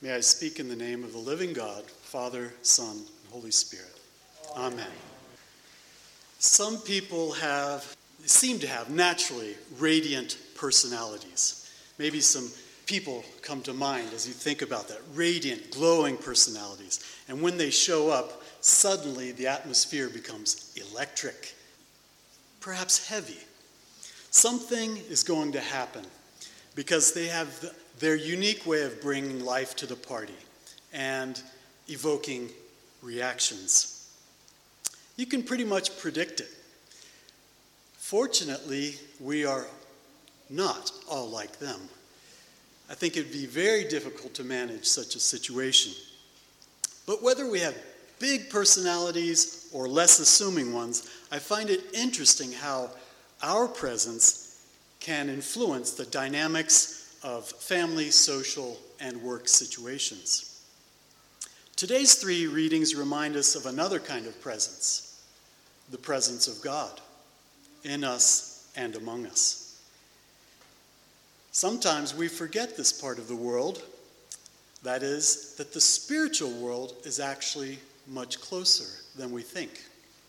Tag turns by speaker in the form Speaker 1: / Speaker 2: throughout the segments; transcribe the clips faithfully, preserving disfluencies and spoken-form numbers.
Speaker 1: May I speak in the name of the living God, Father, Son, and Holy Spirit. Amen. Some people have, seem to have naturally radiant personalities. Maybe some people come to mind as you think about that, radiant, glowing personalities. And when they show up, suddenly the atmosphere becomes electric, perhaps heavy. Something is going to happen because they have the, their unique way of bringing life to the party and evoking reactions. You can pretty much predict it. Fortunately, we are not all like them. I think it'd be very difficult to manage such a situation. But whether we have big personalities or less assuming ones, I find it interesting how our presence can influence the dynamics of family, social, and work situations. Today's three readings remind us of another kind of presence, the presence of God in us and among us. Sometimes we forget this part of the world, that is, that the spiritual world is actually much closer than we think.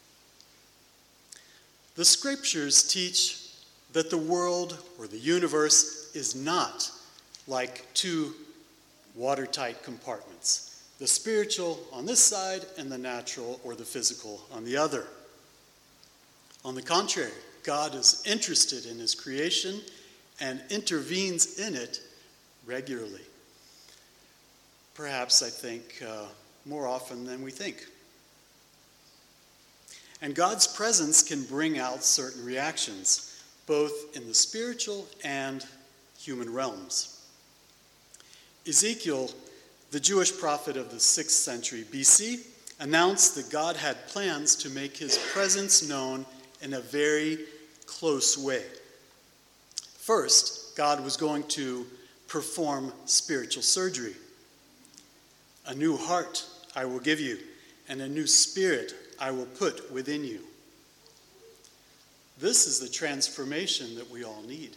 Speaker 1: The scriptures teach that the world or the universe is not like two watertight compartments, the spiritual on this side and the natural or the physical on the other. On the contrary, God is interested in his creation and intervenes in it regularly. Perhaps, I think, uh, more often than we think. And God's presence can bring out certain reactions, both in the spiritual and human realms. Ezekiel, the Jewish prophet of the sixth century B C, announced that God had plans to make his presence known in a very close way. First, God was going to perform spiritual surgery. A new heart I will give you, and a new spirit I will put within you. This is the transformation that we all need.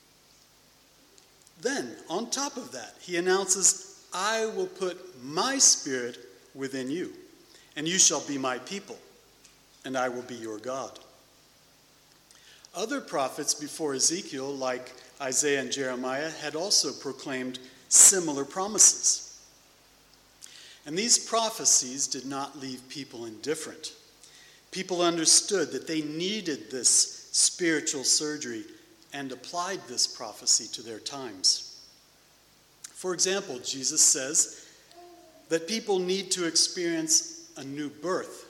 Speaker 1: Then, on top of that, he announces, I will put my spirit within you, and you shall be my people, and I will be your God. Other prophets before Ezekiel, like Isaiah and Jeremiah, had also proclaimed similar promises. And these prophecies did not leave people indifferent. People understood that they needed this spiritual surgery and applied this prophecy to their times. For example, Jesus says that people need to experience a new birth,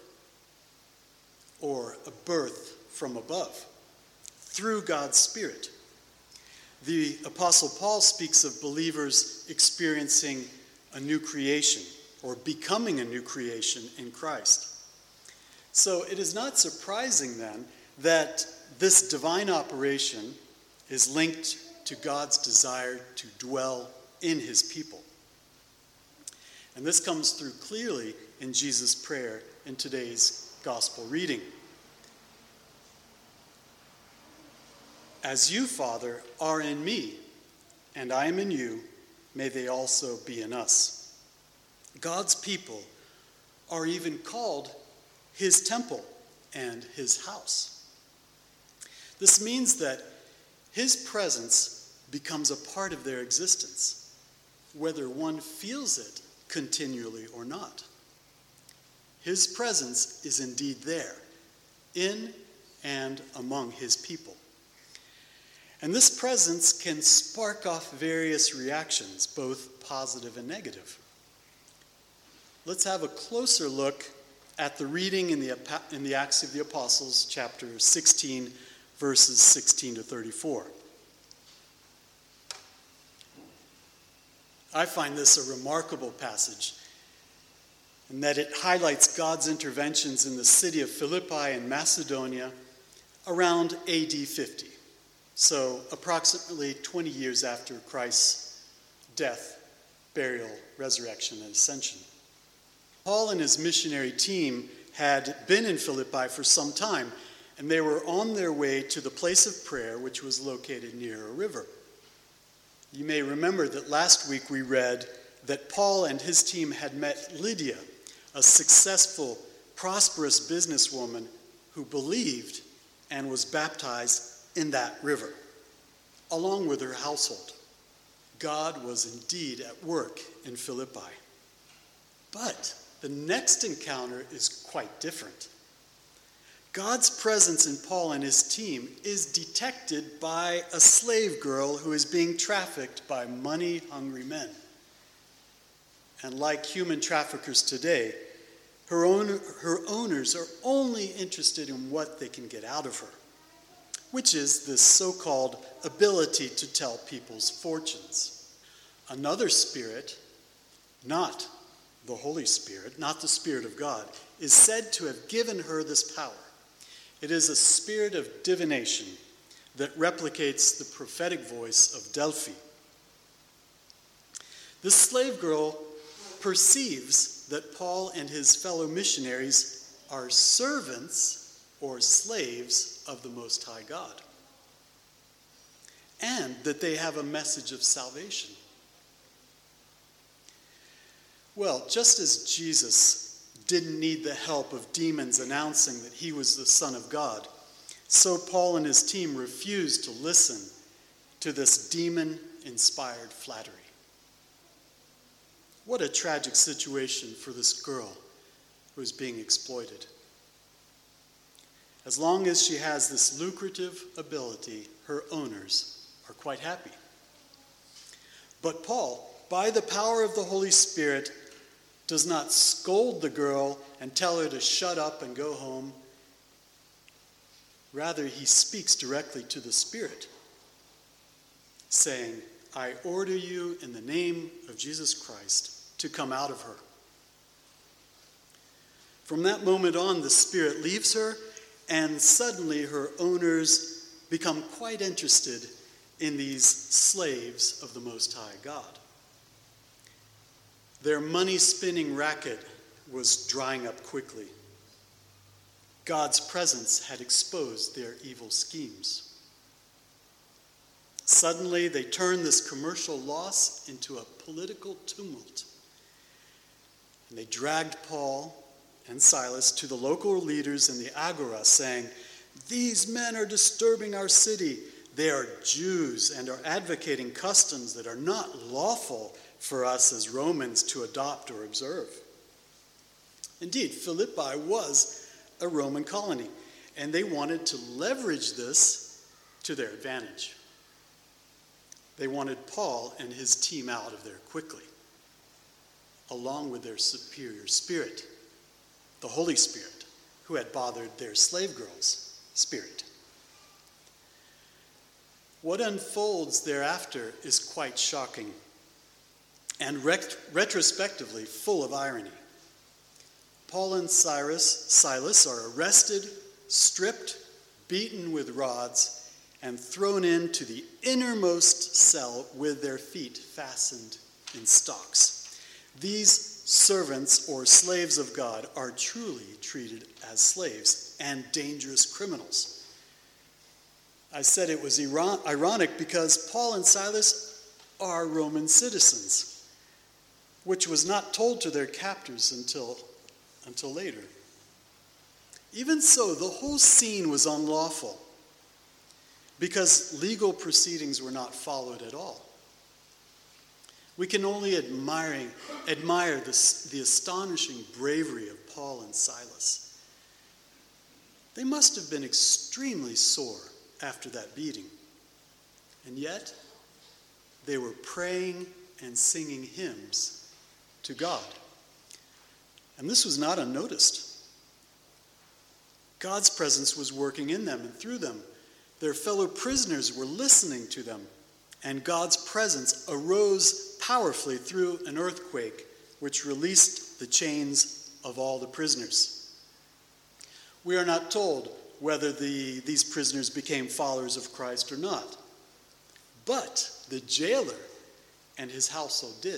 Speaker 1: or a birth from above, through God's Spirit. The Apostle Paul speaks of believers experiencing a new creation, or becoming a new creation in Christ. So it is not surprising then that this divine operation is linked to God's desire to dwell in his people. And this comes through clearly in Jesus' prayer in today's gospel reading. As you, Father, are in me, and I am in you, may they also be in us. God's people are even called his temple and his house. This means that his presence becomes a part of their existence, whether one feels it continually or not. His presence is indeed there, in and among his people. And this presence can spark off various reactions, both positive and negative. Let's have a closer look at the reading in the, in the Acts of the Apostles, chapter sixteen, verses sixteen to thirty-four. I find this a remarkable passage in that it highlights God's interventions in the city of Philippi in Macedonia around A D fifty. So approximately twenty years after Christ's death, burial, resurrection, and ascension. Paul and his missionary team had been in Philippi for some time, and they were on their way to the place of prayer, which was located near a river. You may remember that last week we read that Paul and his team had met Lydia, a successful, prosperous businesswoman who believed and was baptized in that river, along with her household. God was indeed at work in Philippi. But the next encounter is quite different. God's presence in Paul and his team is detected by a slave girl who is being trafficked by money-hungry men. And like human traffickers today, her, own, her owners are only interested in what they can get out of her, which is this so-called ability to tell people's fortunes. Another spirit, not the Holy Spirit, not the Spirit of God, is said to have given her this power. It is a spirit of divination that replicates the prophetic voice of Delphi. The slave girl perceives that Paul and his fellow missionaries are servants or slaves of the Most High God, and that they have a message of salvation. Well, just as Jesus didn't need the help of demons announcing that he was the Son of God, so Paul and his team refused to listen to this demon-inspired flattery. What a tragic situation for this girl who is being exploited. As long as she has this lucrative ability, her owners are quite happy. But Paul, by the power of the Holy Spirit, does not scold the girl and tell her to shut up and go home. Rather, he speaks directly to the Spirit, saying, I order you in the name of Jesus Christ to come out of her. From that moment on, the Spirit leaves her, and suddenly her owners become quite interested in these slaves of the Most High God. Their money-spinning racket was drying up quickly. God's presence had exposed their evil schemes. Suddenly, they turned this commercial loss into a political tumult. And they dragged Paul and Silas to the local leaders in the Agora, saying, these men are disturbing our city. They are Jews and are advocating customs that are not lawful for us as Romans to adopt or observe. Indeed, Philippi was a Roman colony, and they wanted to leverage this to their advantage. They wanted Paul and his team out of there quickly, along with their superior spirit, the Holy Spirit, who had bothered their slave girl's spirit. What unfolds thereafter is quite shocking and ret- retrospectively full of irony. Paul and Cyrus, Silas are arrested, stripped, beaten with rods, and thrown into the innermost cell with their feet fastened in stocks. These servants or slaves of God are truly treated as slaves and dangerous criminals. I said it was ironic because Paul and Silas are Roman citizens, which was not told to their captors until, until later. Even so, the whole scene was unlawful because legal proceedings were not followed at all. We can only admire, admire this, the astonishing bravery of Paul and Silas. They must have been extremely sore after that beating. And yet, they were praying and singing hymns to God. And this was not unnoticed. God's presence was working in them and through them. Their fellow prisoners were listening to them, and God's presence arose powerfully through an earthquake, which released the chains of all the prisoners. We are not told whether the, these prisoners became followers of Christ or not, but the jailer and his household did.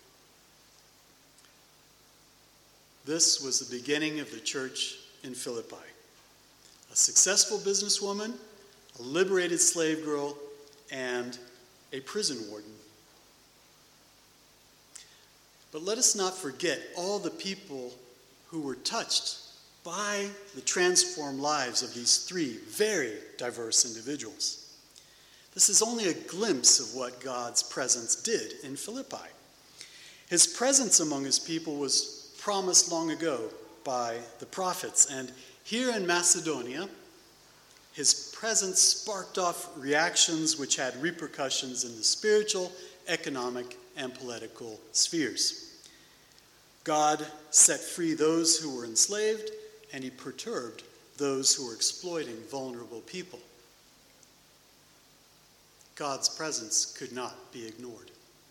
Speaker 1: This was the beginning of the church in Philippi. A successful businesswoman, a liberated slave girl, and a prison warden. But let us not forget all the people who were touched by the transformed lives of these three very diverse individuals. This is only a glimpse of what God's presence did in Philippi. His presence among his people was promised long ago by the prophets, and here in Macedonia, his presence sparked off reactions which had repercussions in the spiritual, economic, and political spheres. God set free those who were enslaved, and he perturbed those who were exploiting vulnerable people. God's presence could not be ignored.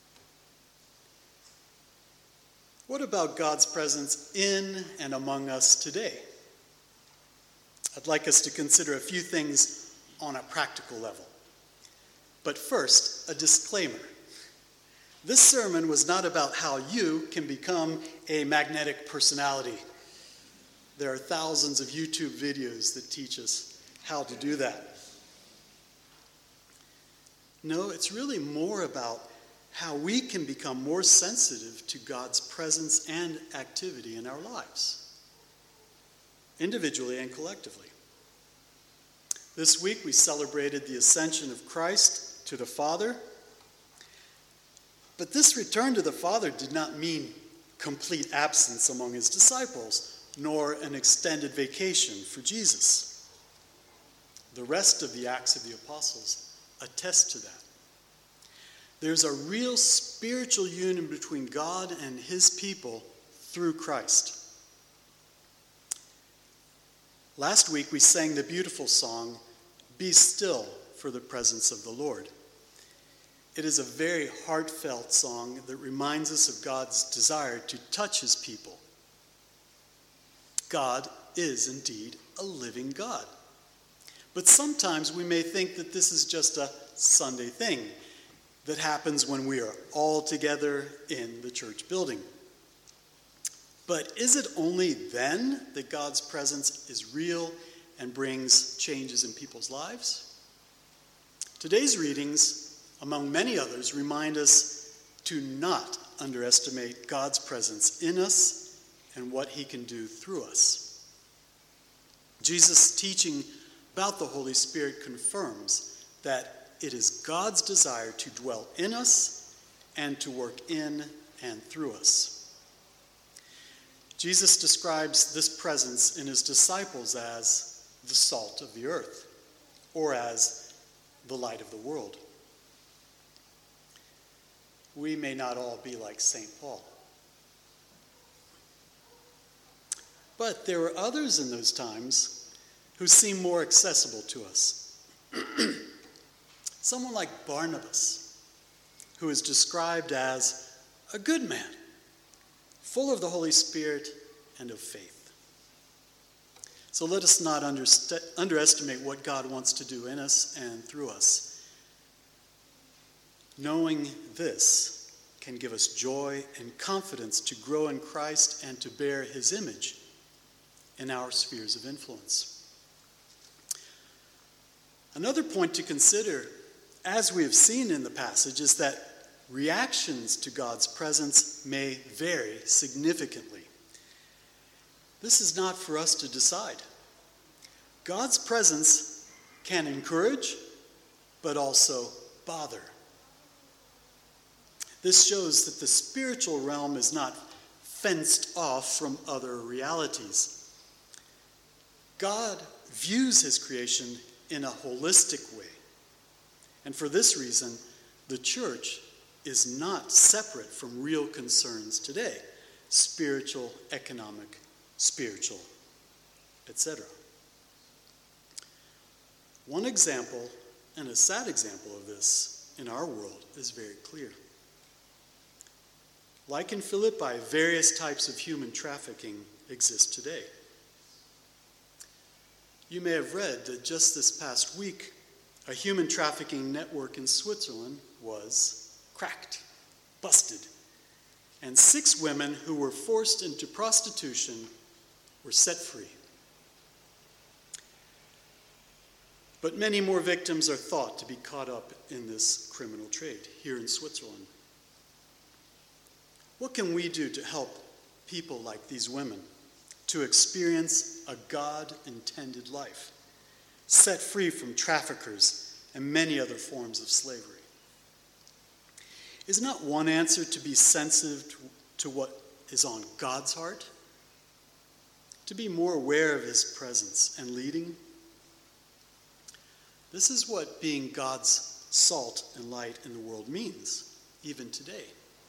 Speaker 1: What about God's presence in and among us today? I'd like us to consider a few things on a practical level. But first, a disclaimer. This sermon was not about how you can become a magnetic personality. There are thousands of YouTube videos that teach us how to do that. No, it's really more about how we can become more sensitive to God's presence and activity in our lives, individually and collectively. This week we celebrated the ascension of Christ to the Father, but this return to the Father did not mean complete absence among his disciples, nor an extended vacation for Jesus. The rest of the Acts of the Apostles attest to that. There's a real spiritual union between God and his people through Christ. Last week we sang the beautiful song, "Be Still for the Presence of the Lord." It is a very heartfelt song that reminds us of God's desire to touch his people. God is indeed a living God. But sometimes we may think that this is just a Sunday thing that happens when we are all together in the church building. But is it only then that God's presence is real and brings changes in people's lives? Today's readings, among many others, remind us to not underestimate God's presence in us and what he can do through us. Jesus' teaching about the Holy Spirit confirms that it is God's desire to dwell in us and to work in and through us. Jesus describes this presence in his disciples as the salt of the earth, or as the light of the world. We may not all be like Saint Paul. But there were others in those times who seemed more accessible to us. Someone like Barnabas, who is described as a good man, full of the Holy Spirit and of faith. So let us not underst- underestimate what God wants to do in us and through us. Knowing this can give us joy and confidence to grow in Christ and to bear his image in our spheres of influence. Another point to consider, as we have seen in the passage, is that reactions to God's presence may vary significantly. This is not for us to decide. God's presence can encourage, but also bother. This shows that the spiritual realm is not fenced off from other realities. God views his creation in a holistic way. And for this reason, the church is not separate from real concerns today: spiritual, economic, spiritual, et cetera. One example, and a sad example of this in our world, is very clear. Like in Philippi, various types of human trafficking exist today. You may have read that just this past week, a human trafficking network in Switzerland was cracked, busted, and six women who were forced into prostitution were set free. But many more victims are thought to be caught up in this criminal trade here in Switzerland. What can we do to help people like these women to experience a God-intended life, set free from traffickers and many other forms of slavery? Is not one answer to be sensitive to what is on God's heart? To be more aware of his presence and leading? This is what being God's salt and light in the world means, even today.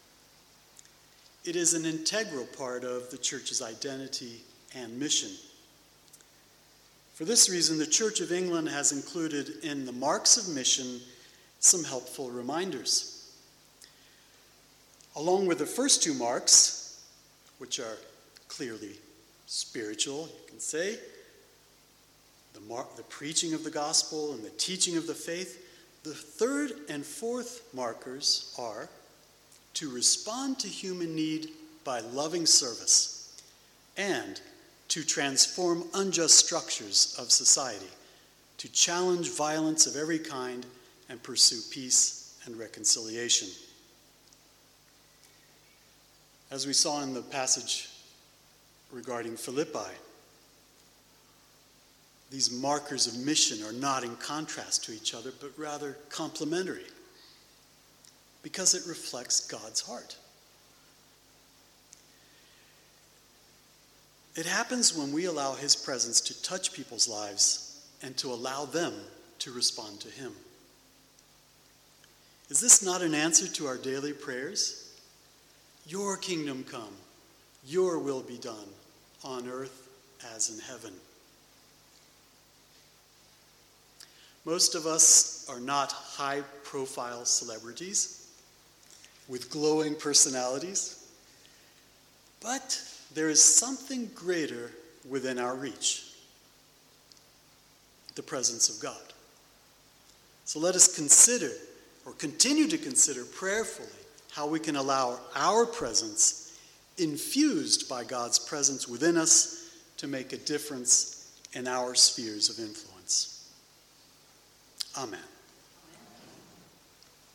Speaker 1: It is an integral part of the church's identity and mission. For this reason, the Church of England has included in the marks of mission some helpful reminders. Along with the first two marks, which are clearly spiritual, you can say, the, mar- the preaching of the gospel and the teaching of the faith, the third and fourth markers are to respond to human need by loving service and to transform unjust structures of society, to challenge violence of every kind and pursue peace and reconciliation. As we saw in the passage regarding Philippi, these markers of mission are not in contrast to each other, but rather complementary, because it reflects God's heart. It happens when we allow his presence to touch people's lives and to allow them to respond to him. Is this not an answer to our daily prayers? Your kingdom come, your will be done on earth as in heaven. Most of us are not high-profile celebrities with glowing personalities, but there is something greater within our reach: the presence of God. So let us consider, or continue to consider prayerfully, how we can allow our presence, infused by God's presence within us, to make a difference in our spheres of influence. Amen.